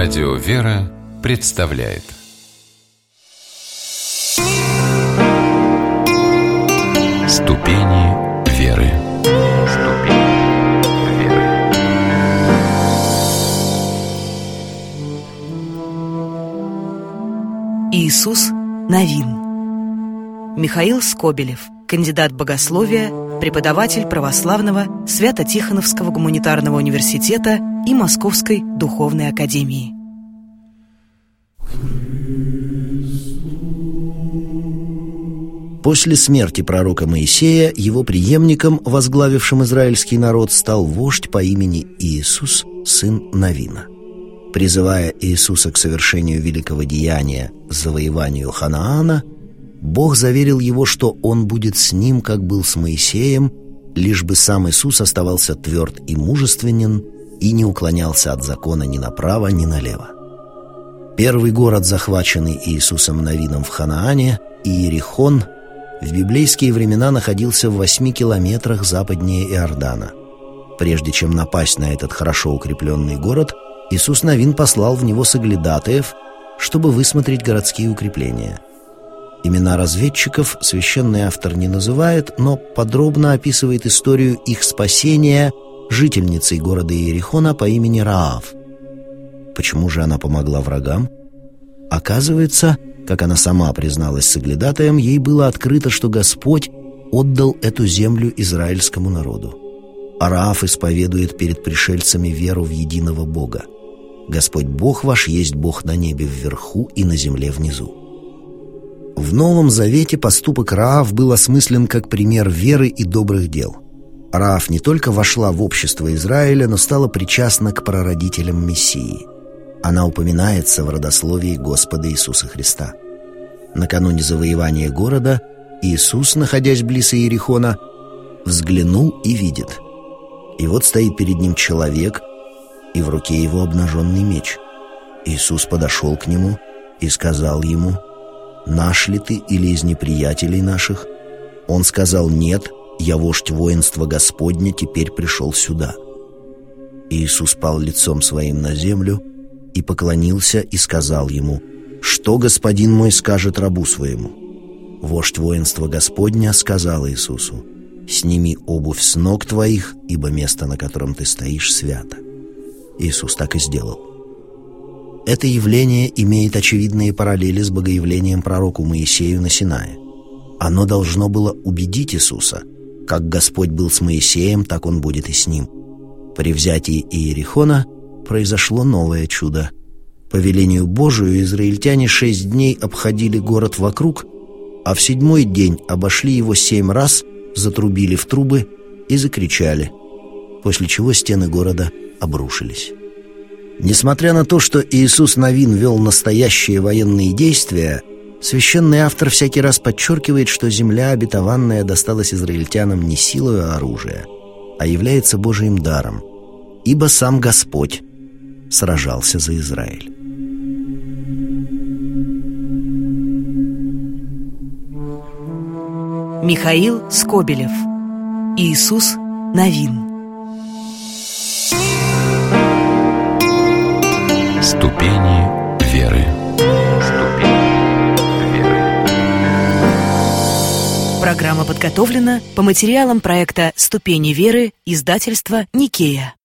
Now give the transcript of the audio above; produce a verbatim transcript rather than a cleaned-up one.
Радио «Вера» представляет Ступени веры. Ступени веры. Иисус Навин. Михаил Скобелев, кандидат богословия, преподаватель православного Свято-Тихоновского гуманитарного университета и Московской духовной академии. После смерти пророка Моисея его преемником, возглавившим израильский народ, стал вождь по имени Иисус, сын Навина. Призывая Иисуса к совершению великого деяния, завоеванию Ханаана, Бог заверил его, что он будет с ним, как был с Моисеем, лишь бы сам Иисус оставался тверд и мужественен и не уклонялся от закона ни направо, ни налево. Первый город, захваченный Иисусом Навином в Ханаане, Иерихон, в библейские времена находился в восьми километрах западнее Иордана. Прежде чем напасть на этот хорошо укрепленный город, Иисус Навин послал в него соглядатаев, чтобы высмотреть городские укрепления. Имена разведчиков священный автор не называет, но подробно описывает историю их спасения жительницей города Иерихона по имени Раав. Почему же она помогла врагам? Оказывается, как она сама призналась соглядатаям, ей было открыто, что Господь отдал эту землю израильскому народу. А Раав исповедует перед пришельцами веру в единого Бога. «Господь Бог ваш есть Бог на небе вверху и на земле внизу». В Новом Завете поступок Раав был осмыслен как пример веры и добрых дел. Раав не только вошла в общество Израиля, но стала причастна к прародителям Мессии. Она упоминается в родословии Господа Иисуса Христа. Накануне завоевания города Иисус, находясь близ Иерихона, взглянул и видит. И вот стоит перед ним человек, и в руке его обнаженный меч. Иисус подошел к нему и сказал ему: «Наш ли ты или из неприятелей наших?» Он сказал: «Нет, я вождь воинства Господня, теперь пришел сюда». Иисус пал лицом своим на землю и поклонился и сказал ему: «Что господин мой скажет рабу своему?» Вождь воинства Господня сказал Иисусу: «Сними обувь с ног твоих, ибо место, на котором ты стоишь, свято». Иисус так и сделал. Это явление имеет очевидные параллели с богоявлением пророку Моисею на Синае. Оно должно было убедить Иисуса: как Господь был с Моисеем, так Он будет и с ним. При взятии Иерихона произошло новое чудо. По велению Божию израильтяне шесть дней обходили город вокруг, а в седьмой день обошли его семь раз, затрубили в трубы и закричали, после чего стены города обрушились. Несмотря на то, что Иисус Навин вел настоящие военные действия, священный автор всякий раз подчеркивает, что земля обетованная досталась израильтянам не силой оружия, а является Божиим даром, ибо сам Господь сражался за Израиль. Михаил Скобелев. Иисус Навин. Ступени веры. Ступени веры. Программа подготовлена по материалам проекта «Ступени веры» издательства «Никея».